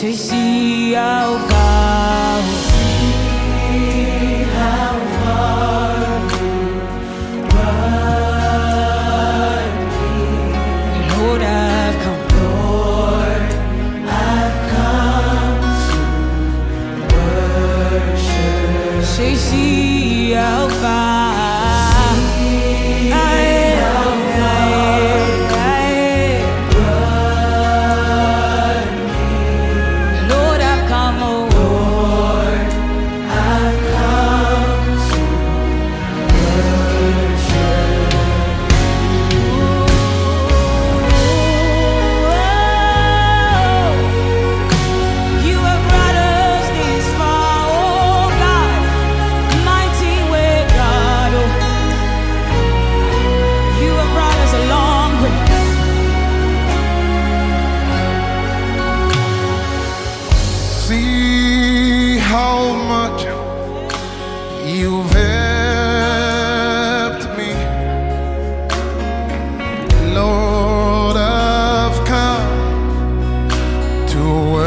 see how far, Lord, I've come. Lord, I've come to worship. Say, see how far. See how much you've helped me, Lord. I've come to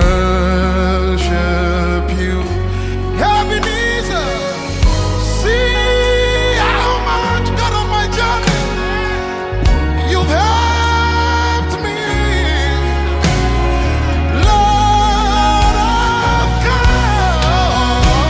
worship you. Ebenezer, see how much, God, on my journey you've helped me. Lord, I've come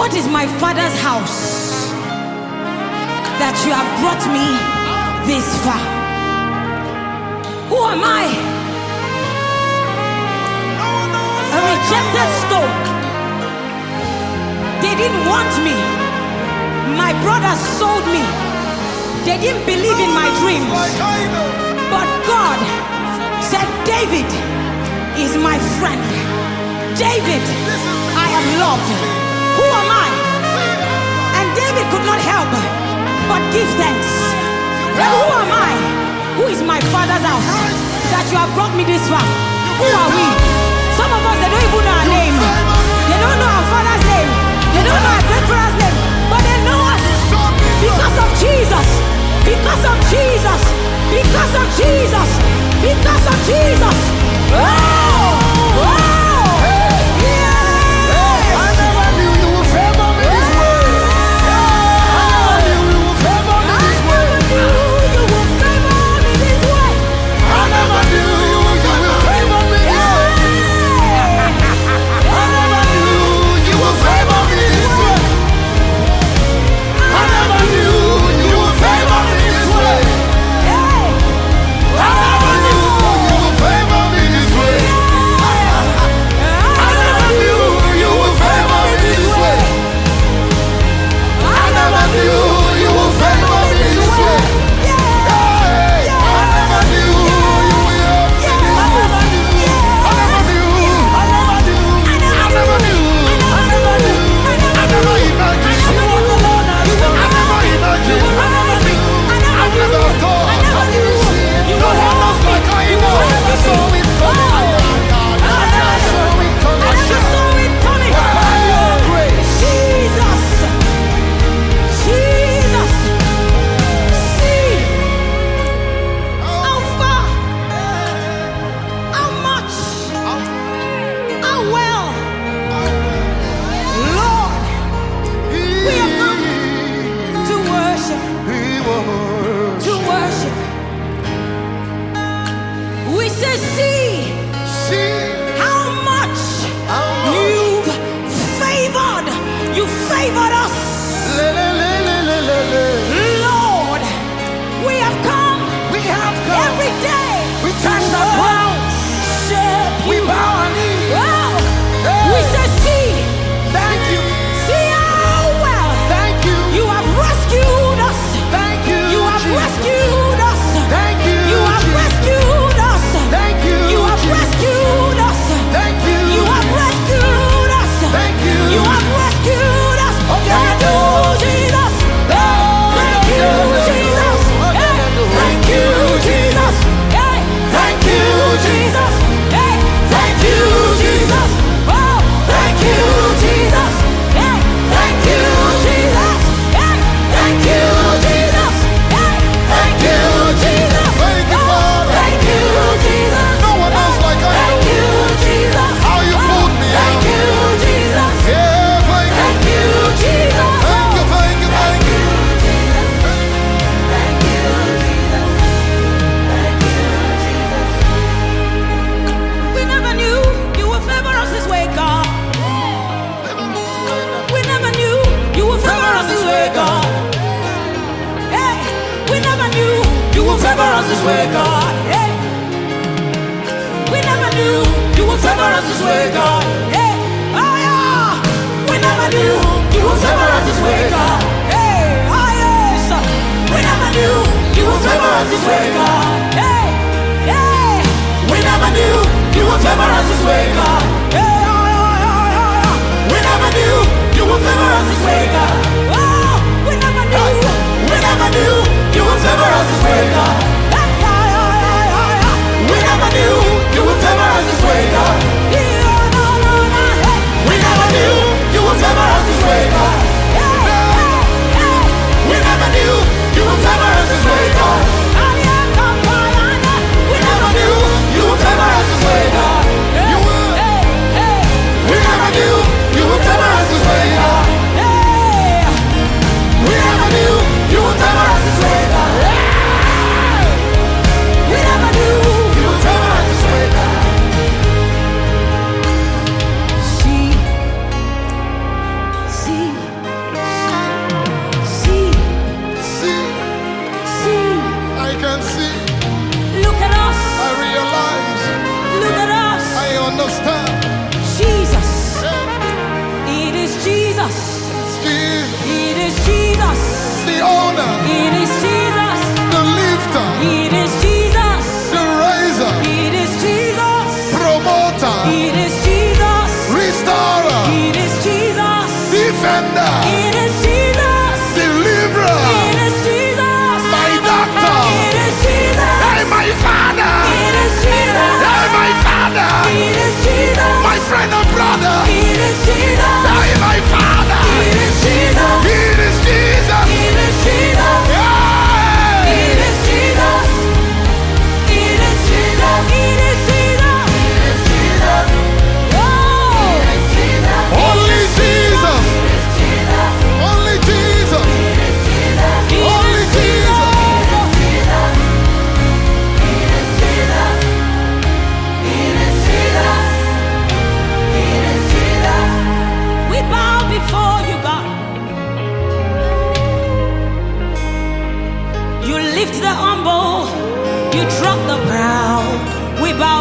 What is my father's house that you have brought me this far? Who am I? A rejected stone. They didn't want me. My brothers sold me. They didn't believe in my dreams. But God said, David is my friend. David, I have loved. Who am I? And David could not help but give thanks. And who am I? Who is my father's house that you have brought me this far? Who are we? Some of us, they don't even know our name. They don't know our father's name. They don't know our grandfather's name. But they know us because of Jesus. Because of Jesus. Because of Jesus. Because of Jesus. Oh! Oh!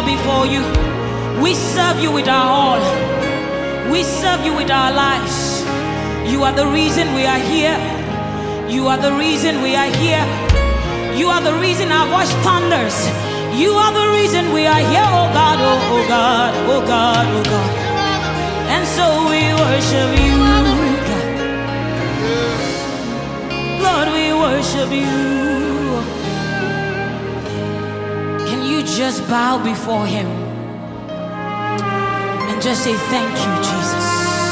bow before you. We serve you with our all. We serve you with our lives. You are the reason we are here. You are the reason we are here. You are the reason our voice thunders. You are the reason we are here, oh God, oh God, oh God, oh God. And so we worship you, God. Lord, we worship you. Can you just bow before him and just say thank you, Jesus?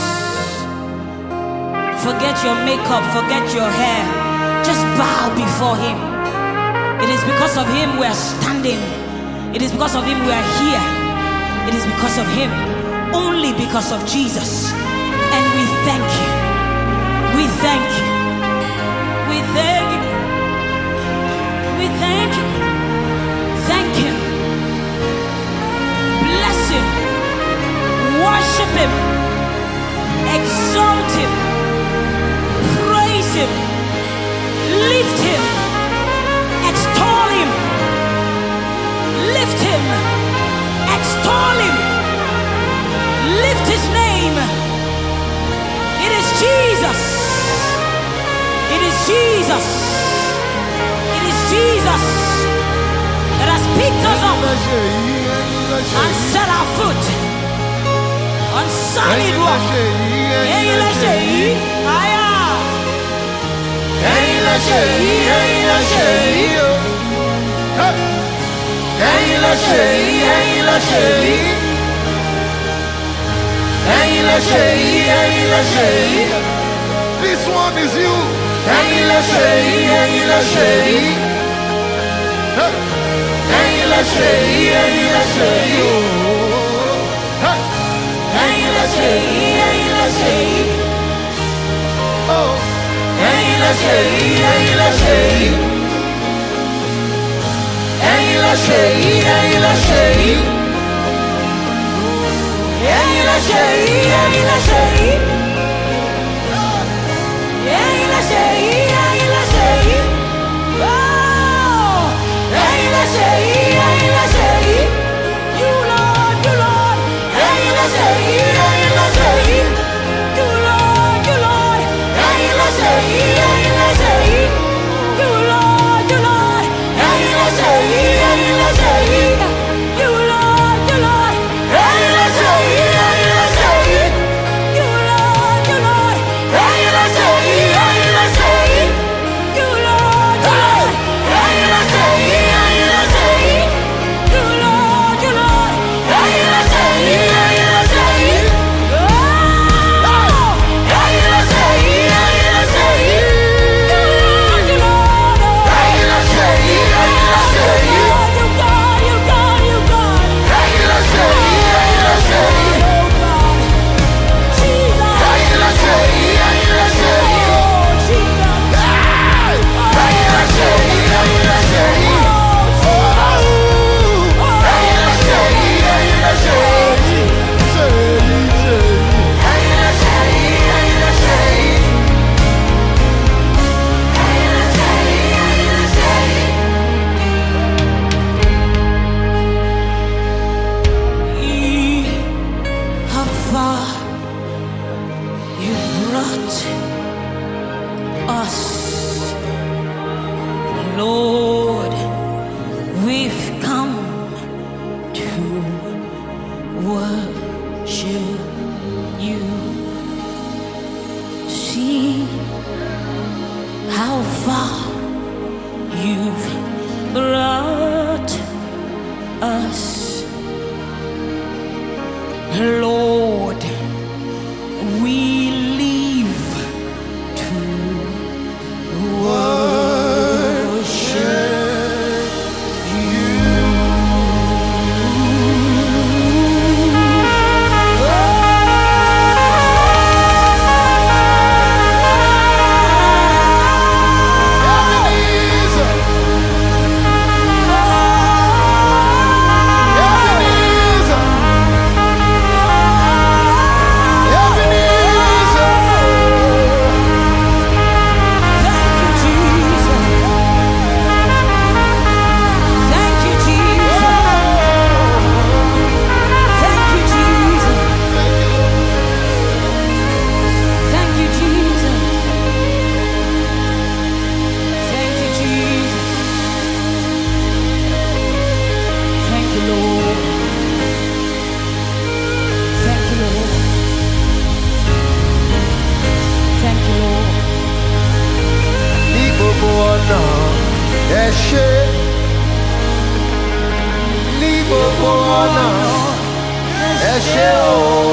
Forget your makeup, forget your hair. Just bow before him. It is because of him we are standing. It is because of him we are here. It is because of him, only because of Jesus. And we thank you. We thank you. We thank you. We thank you. Thank him. Bless him. Worship him. Exalt him. Praise him. Lift him. Extol him. Lift him. Extol him. Lift his name. It is Jesus. It is Jesus. It is Jesus that has picked us up and set our foot on solid rock. This one is you. Lord, we've come to worship you. See how far you've brought us. Lord, we live to worship you. Ebenezer. ọ̀nà ẹ ṣé ní gbogbo ọ̀nà ẹ ṣé o.